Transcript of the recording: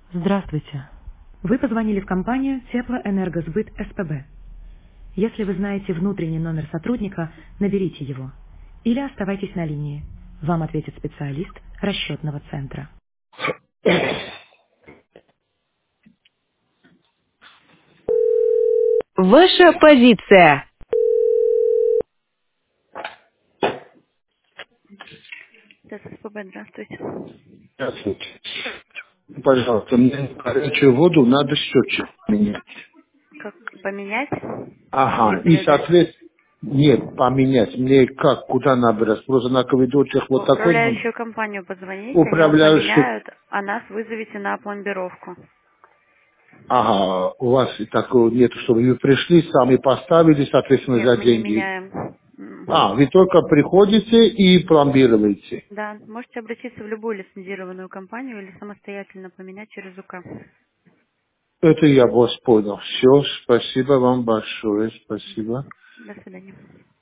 Здравствуйте. Вы позвонили в компанию Теплоэнергосбыт СПБ. Если вы знаете внутренний номер сотрудника, наберите его. Или оставайтесь на линии. Вам ответит специалист расчетного центра. Ваша позиция. Да, СПБ, здравствуйте. Здравствуйте. Пожалуйста, мне горячую воду надо счетчик менять. Как поменять или Ага, и передать? соответственно, нет, поменять. Мне как, куда набрать? Просто на коридорчик В вот такой номер. управляющую компанию позвоните, они вам Управляющий. поменяют, а нас вызовите на пломбировку. Ага, у вас и такого нет, чтобы вы пришли, сами поставили, соответственно, Нет, за мы не деньги. меняем. А, вы только приходите и пломбируете. Да, можете обратиться в любую лицензированную компанию или самостоятельно поменять через УК. Это я вас понял. Все, спасибо вам большое, спасибо. До свидания.